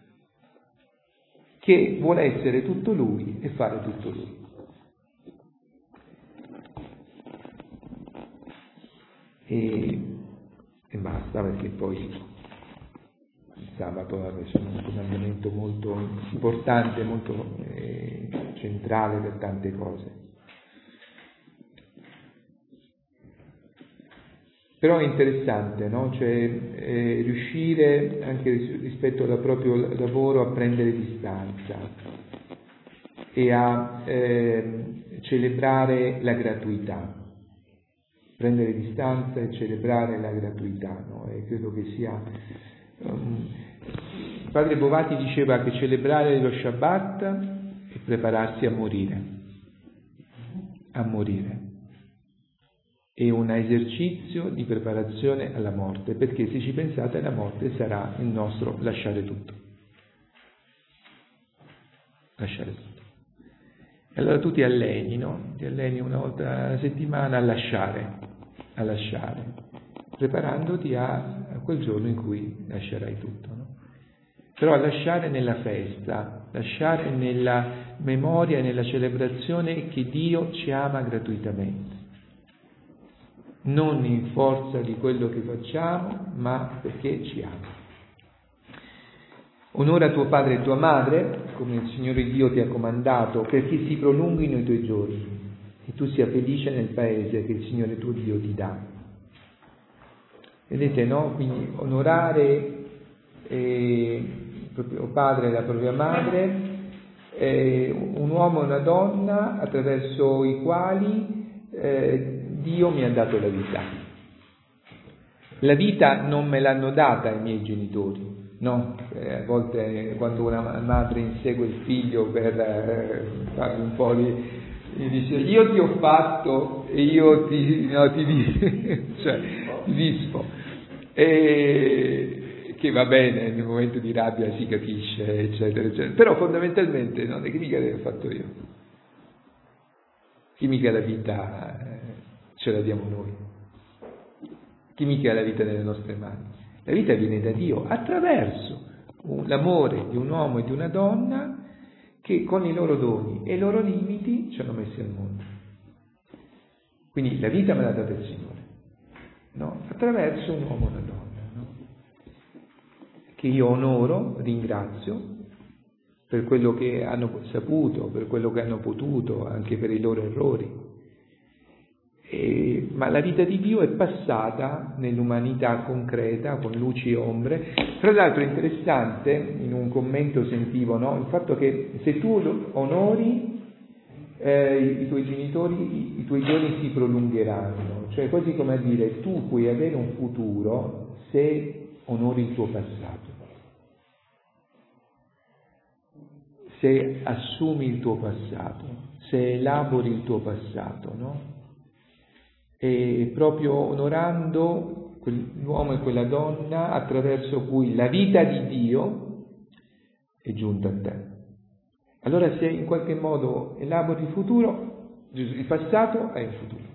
che vuole essere tutto lui e fare tutto lui. E basta, perché poi il sabato è un comandamento molto importante, molto centrale per tante cose. Però è interessante, no? Cioè riuscire anche rispetto al proprio lavoro a prendere distanza e a celebrare la gratuità. Prendere distanza e celebrare la gratuità, no? E credo che sia... Padre Bovati diceva che celebrare lo Shabbat è prepararsi a morire. A morire. è un esercizio di preparazione alla morte, perché se ci pensate la morte sarà il nostro lasciare tutto. Lasciare tutto. E allora tu ti alleni, no? Ti alleni una volta alla settimana a lasciare, preparandoti a quel giorno in cui lascerai tutto, no? Però a lasciare nella festa, lasciare nella memoria e nella celebrazione che Dio ci ama gratuitamente. Non in forza di quello che facciamo, ma perché ci ama. Onora tuo padre e tua madre, come il Signore Dio ti ha comandato, perché si prolunghino i tuoi giorni e tu sia felice nel paese che il Signore tuo Dio ti dà. Vedete, no? Quindi onorare il proprio padre e la propria madre, un uomo e una donna attraverso i quali Dio mi ha dato la vita. La vita non me l'hanno data i miei genitori, no? A volte quando una madre insegue il figlio per fargli un po' gli dice io ti ho fatto e io ti disfo. Che va bene, nel momento di rabbia si capisce, eccetera, eccetera. Però fondamentalmente non è che mica l'ho fatto io. Che mica la vita ce la diamo noi. Che mica la vita nelle nostre mani. La vita viene da Dio attraverso l'amore di un uomo e di una donna che con i loro doni e i loro limiti ci hanno messi al mondo. Quindi la vita me l'ha data il Signore, no? Attraverso un uomo e una donna, no? Che io onoro, ringrazio per quello che hanno saputo, per quello che hanno potuto, anche per i loro errori. Ma la vita di Dio è passata nell'umanità concreta, con luci e ombre. Tra l'altro è interessante, in un commento sentivo, no? Il fatto che se tu onori i tuoi genitori, i tuoi giorni si prolungheranno, cioè quasi come a dire tu puoi avere un futuro se onori il tuo passato, se assumi il tuo passato, se elabori il tuo passato, no? E proprio onorando quell'uomo e quella donna attraverso cui la vita di Dio è giunta a te. Allora se in qualche modo elabori il futuro, il passato è il futuro.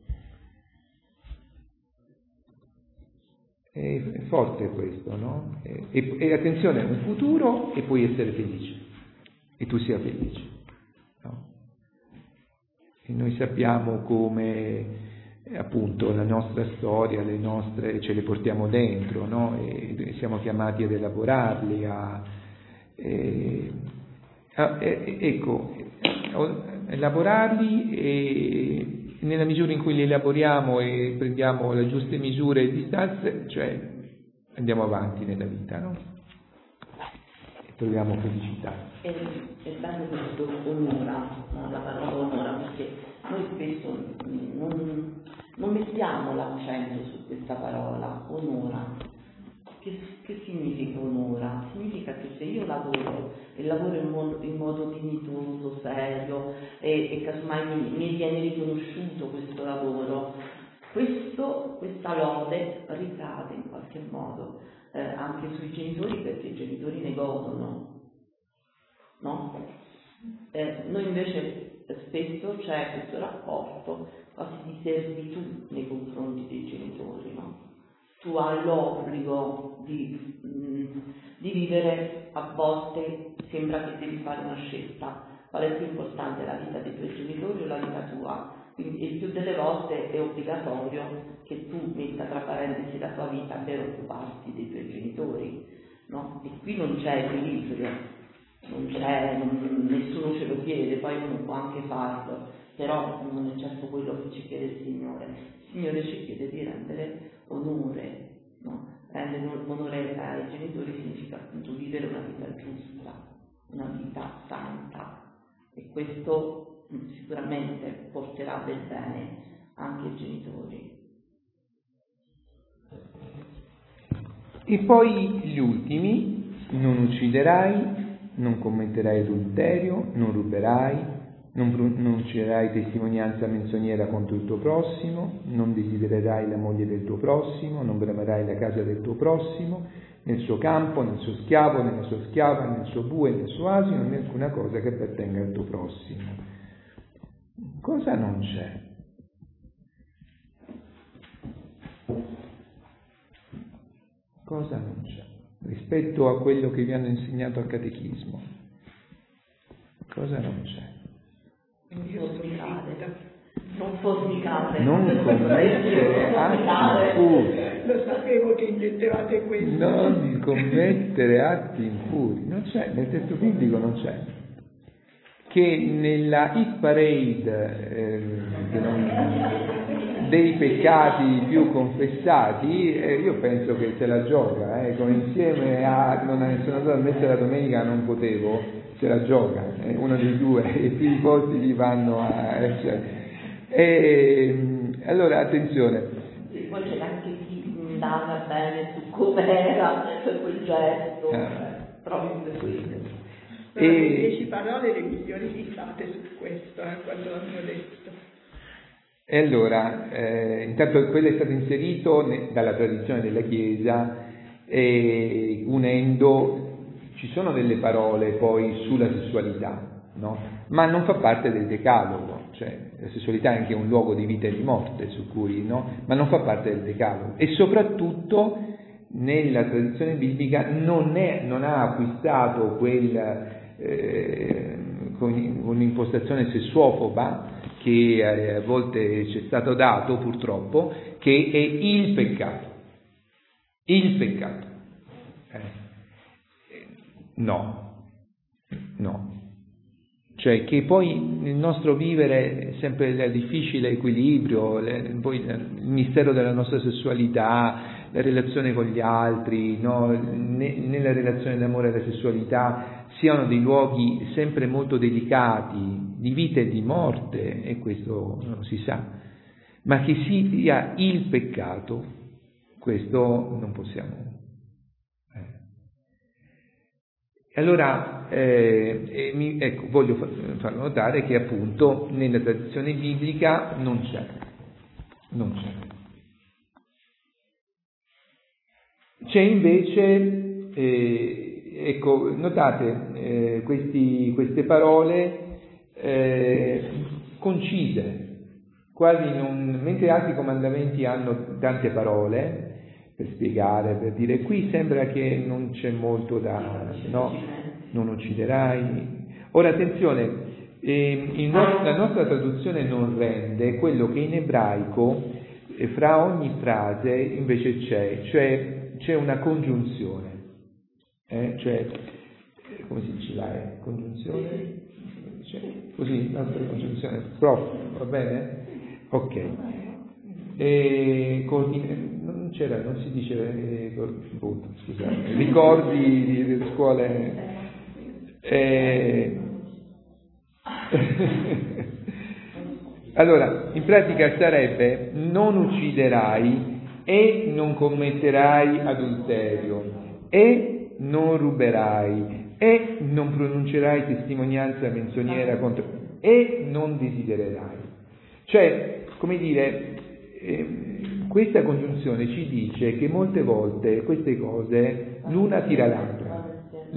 È forte questo, no? E attenzione, un futuro e puoi essere felice, e tu sia felice, no? E noi sappiamo come appunto la nostra storia, le nostre ce le portiamo dentro, no? E siamo chiamati ad elaborarli, elaborarli e nella misura in cui li elaboriamo e prendiamo le giuste misure e distanze, cioè andiamo avanti nella vita, no? E troviamo felicità. È bello questo onora, no? La parola onora, perché noi spesso non mettiamo l'accento su questa parola, onora. Che significa onora? Significa che se io lavoro e lavoro in modo dignitoso, serio e casomai mi viene riconosciuto questo lavoro, questa lode ricade in qualche modo anche sui genitori, perché i genitori ne godono, no? Noi invece spesso c'è questo rapporto quasi di servitù nei confronti dei genitori, no? Tu hai l'obbligo di vivere, a volte sembra che devi fare una scelta, qual è più importante, la vita dei tuoi genitori o la vita tua? Quindi il più delle volte è obbligatorio che tu metta tra parentesi la tua vita per occuparti dei tuoi genitori, no? E qui non c'è equilibrio, nessuno ce lo chiede, poi uno può anche farlo, però non è certo quello che ci chiede il Signore. Il Signore ci chiede di rendere onore, no? Rendere onore ai genitori significa appunto vivere una vita giusta, una vita santa, e questo sicuramente porterà del bene anche ai genitori. E poi gli ultimi: non ucciderai, non commetterai adulterio, non ruberai, non pronuncerai testimonianza menzognera contro il tuo prossimo, non desidererai la moglie del tuo prossimo, non bramerai la casa del tuo prossimo, nel suo campo, nel suo schiavo, nella sua schiava, nel suo bue, nel suo asino, né alcuna cosa che appartenga al tuo prossimo. Cosa non c'è? Cosa non c'è? Rispetto a quello che vi hanno insegnato al catechismo. Cosa non c'è? Non fornicate. Non commettere atti impuri. Lo sapevo che intendevate questo. Non commettere atti impuri. Non c'è, nel testo biblico non c'è. Che nella hit parade dei peccati più confessati, io penso che se la gioca, come insieme a non sono andato a messa la domenica, non potevo, se la gioca, uno dei due, e più i posti gli vanno a allora attenzione. Poi c'è anche chi indaga bene su com'era quel gesto, proprio per questo. Le 10 parole le migliori citate su questo, quando hanno detto. E allora, intanto quello è stato inserito dalla tradizione della Chiesa, unendo, ci sono delle parole poi sulla sessualità, no? Ma non fa parte del decalogo, cioè la sessualità è anche un luogo di vita e di morte su cui, no? Ma non fa parte del decalogo, e soprattutto nella tradizione biblica non ha acquistato con un'impostazione sessuofoba che a volte ci è stato dato purtroppo, che è il peccato. Il peccato. No. Cioè che poi nel nostro vivere è sempre il difficile equilibrio, poi il mistero della nostra sessualità, la relazione con gli altri, no? Nella relazione d'amore e la sessualità siano dei luoghi sempre molto delicati, di vita e di morte, e questo non si sa, ma che sia il peccato, questo non possiamo. Allora, ecco, voglio farlo notare che appunto nella tradizione biblica non c'è. C'è invece, ecco, notate queste parole concise, quasi mentre altri comandamenti hanno tante parole per spiegare, per dire, qui sembra che non c'è molto no, non ucciderai. Ora attenzione, la nostra traduzione non rende quello che in ebraico fra ogni frase invece c'è una congiunzione, cioè, come si dice là, congiunzione? Così, la nostra congiunzione, prof, va bene? Ok. Non si dice, scusate, ricordi di scuole. Allora, in pratica sarebbe: non ucciderai, e non commetterai adulterio, e non ruberai, e non pronuncerai testimonianza menzognera contro, e non desidererai. Cioè, come dire, questa congiunzione ci dice che molte volte queste cose l'una tira l'altra,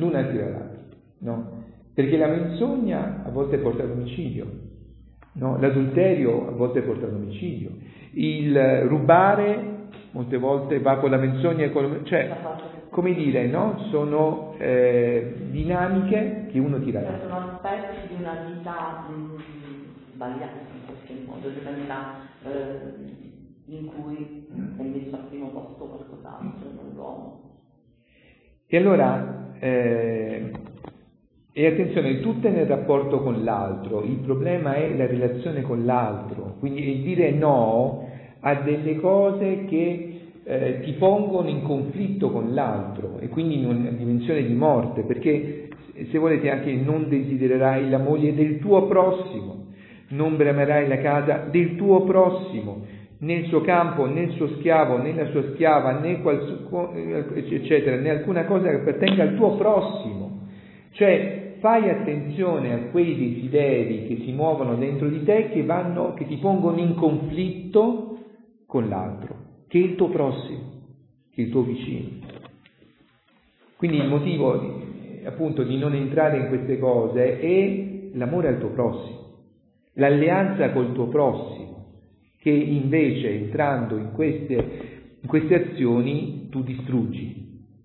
no? Perché la menzogna a volte porta all'omicidio, no? L'adulterio a volte porta all'omicidio, il rubare molte volte va con la menzogna, cioè, come dire, no? Sono dinamiche che uno tira l'altro. Sono aspetti di una vita sbagliata in qualche modo, di una vita in cui è messo al primo posto qualcos'altro, non l'uomo. E allora, e attenzione, tutte nel rapporto con l'altro, il problema è la relazione con l'altro, quindi il dire no a delle cose che ti pongono in conflitto con l'altro, e quindi in una dimensione di morte, perché se volete anche non desidererai la moglie del tuo prossimo, non bramerai la casa del tuo prossimo, nel suo campo, nel suo schiavo, nella sua schiava, eccetera, né alcuna cosa che appartenga al tuo prossimo. Cioè, fai attenzione a quei desideri che si muovono dentro di te, che ti pongono in conflitto con l'altro, che è il tuo prossimo, che è il tuo vicino. Quindi il motivo appunto di non entrare in queste cose è l'amore al tuo prossimo, l'alleanza col tuo prossimo, che invece entrando in queste azioni tu distruggi.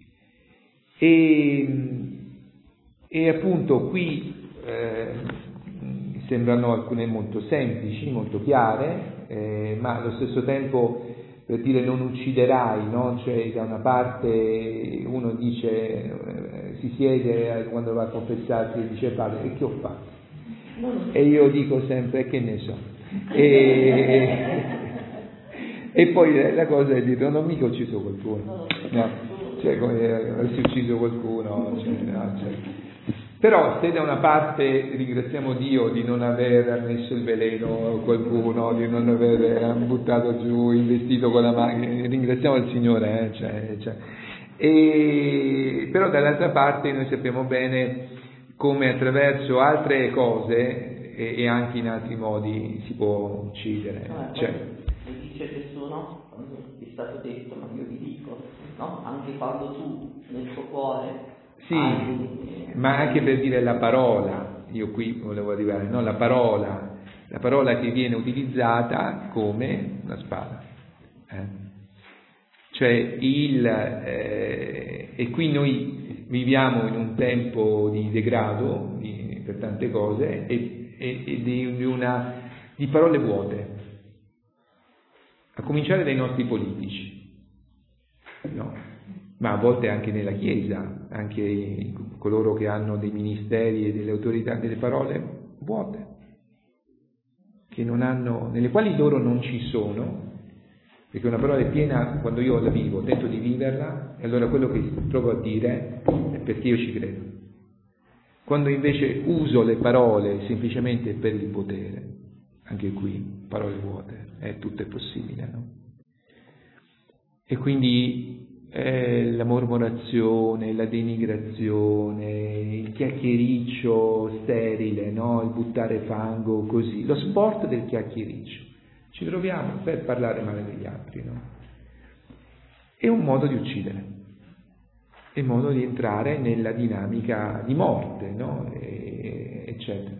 E appunto qui sembrano alcune molto semplici, molto chiare, ma allo stesso tempo per dire non ucciderai, no? Cioè da una parte uno dice, si siede quando va a confessarsi e dice padre, e che ho fatto? E io dico sempre, che ne so? E poi la cosa è dire, non ho mica ucciso qualcuno, no? Cioè come avessi ucciso qualcuno, Però se da una parte ringraziamo Dio di non aver messo il veleno a qualcuno, di non aver buttato giù, investito con la macchina, ringraziamo il Signore, però dall'altra parte noi sappiamo bene come attraverso altre cose e anche in altri modi si può uccidere. Dice Gesù, no? Quando è stato detto, ma io vi dico, no? Anche quando tu nel tuo cuore ma anche per dire la parola, io qui volevo arrivare, no? La parola che viene utilizzata come una spada, cioè e qui noi viviamo in un tempo di degrado per tante cose e di parole vuote, a cominciare dai nostri politici, no? Ma a volte anche nella Chiesa, anche coloro che hanno dei ministeri e delle autorità, delle parole vuote, che non hanno, nelle quali loro non ci sono, perché una parola è piena quando io la vivo, tento di viverla, e allora quello che provo a dire è perché io ci credo. Quando invece uso le parole semplicemente per il potere, anche qui, parole vuote, tutto è possibile, no? E quindi la mormorazione, la denigrazione, il chiacchiericcio sterile, no? Il buttare fango così, lo sport del chiacchiericcio. Ci troviamo per parlare male degli altri, no? È un modo di uccidere, è un modo di entrare nella dinamica di morte, no? Eccetera.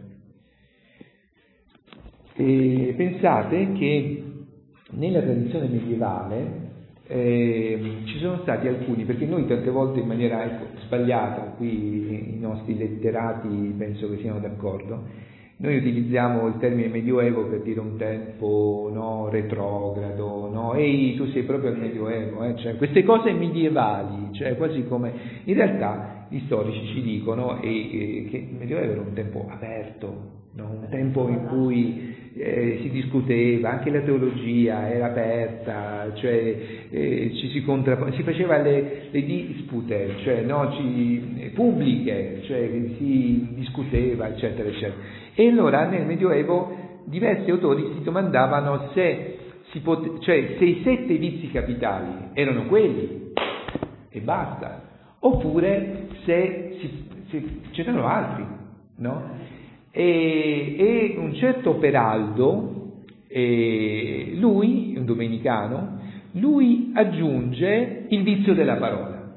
E pensate che nella tradizione medievale ci sono stati alcuni, perché noi tante volte in maniera sbagliata, qui i nostri letterati penso che siano d'accordo, noi utilizziamo il termine medioevo per dire un tempo, no, retrogrado, no? Ehi, tu sei proprio al medioevo, cioè queste cose medievali, cioè quasi come in realtà gli storici ci dicono che il medioevo era un tempo aperto, no? Un tempo in cui si discuteva, anche la teologia era aperta, cioè si faceva le dispute, cioè no, pubbliche, cioè si discuteva, eccetera, eccetera. E allora nel Medioevo diversi autori si domandavano se i 7 vizi capitali erano quelli e basta, oppure se c'erano altri, no? E un certo Peraldo, lui, un domenicano, lui aggiunge il vizio della parola,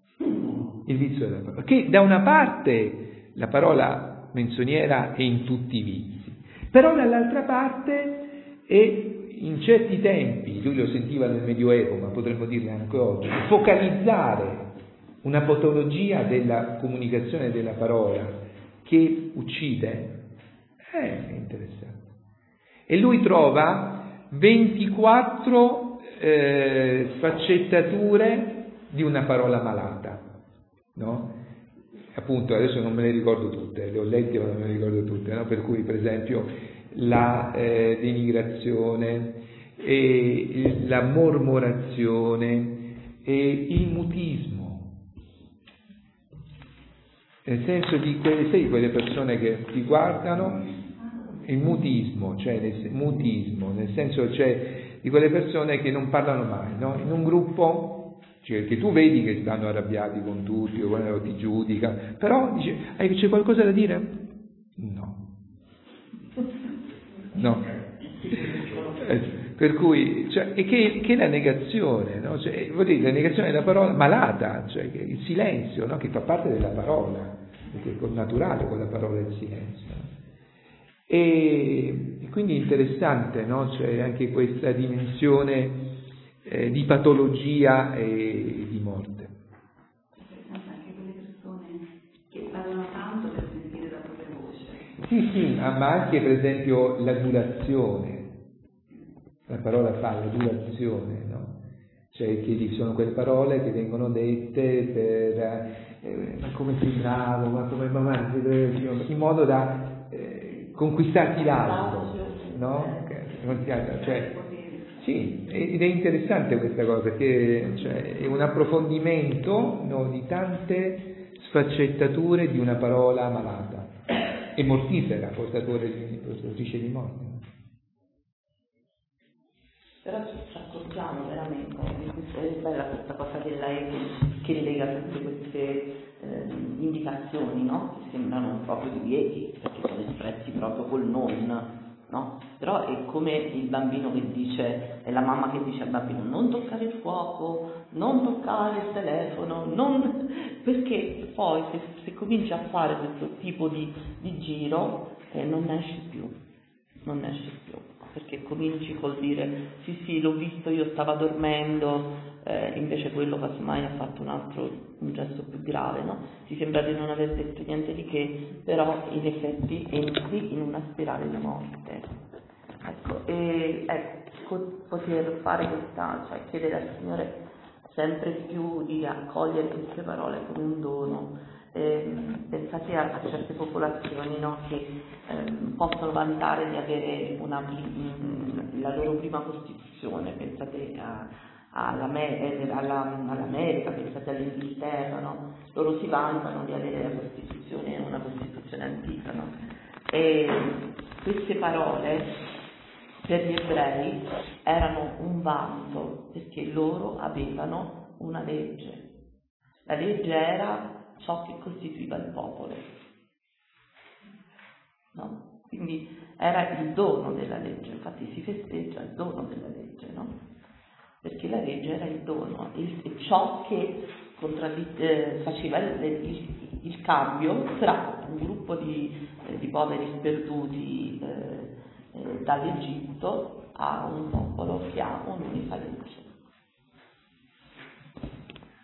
che da una parte la parola menzognera è in tutti i vizi, però dall'altra parte è in certi tempi, lui lo sentiva nel Medioevo, ma potremmo dirlo anche oggi, focalizzare una patologia della comunicazione della parola che uccide, è interessante. E lui trova 24 sfaccettature di una parola malata, no? Appunto, adesso non me le ricordo tutte, le ho lette ma non me le ricordo tutte, no? Per cui, per esempio, la denigrazione, la mormorazione e il mutismo. Nel senso di quelle persone che ti guardano, il mutismo, nel senso di quelle persone che non parlano mai, no? In un gruppo Cioè, che tu vedi che stanno arrabbiati con tutti o ti giudica, però dice, c'è qualcosa da dire? No. Per cui, cioè, che la negazione, no? Cioè, vuol dire, la negazione della parola malata, cioè il silenzio, no? Che fa parte della parola, perché è naturale con la parola il silenzio. E quindi è interessante, no? Cioè anche questa dimensione di patologia e di morte. Anche quelle persone che parlano tanto per sentire la propria voce. Sì, ma anche per esempio l'adulazione. La parola fa l'adulazione, no? Cioè che sono quelle parole che vengono dette per ma come sei bravo, ma come in modo da conquistarti l'altro, no? Cioè, sì, ed è interessante questa cosa, perché cioè, è un approfondimento, no, di tante sfaccettature di una parola malata e mortifera, portatrice di morte. Però ci accorgiamo veramente, è bella questa cosa della Ege che lega tutte queste indicazioni, no? Che sembrano proprio divieti, perché sono espressi proprio col non, no? Però è come il bambino che dice, è la mamma che dice al bambino non toccare il fuoco, non toccare il telefono, perché poi se cominci a fare questo tipo di giro non ne esci più, perché cominci col dire sì l'ho visto, io stavo dormendo, invece quello casomai ha fatto un gesto più grave, no? Ti sembra di non aver detto niente di che, però in effetti entri in una spirale di morte. Ecco, e poter fare questa, cioè chiedere al Signore sempre più di accogliere queste parole come un dono. Pensate a certe popolazioni, no, che possono vantare di avere la loro prima Costituzione, pensate all'America, pensate all'Inghilterra, no? Loro si vantano di avere la Costituzione, una Costituzione antica, no? E queste parole per gli ebrei erano un vanto, perché loro avevano una legge. La legge era ciò che costituiva il popolo, no? Quindi era il dono della legge, infatti si festeggia il dono della legge, no? Perché la legge era il dono, ciò che faceva il cambio tra un gruppo di poveri sperduti dall'Egitto a un popolo che ha un'unica legge.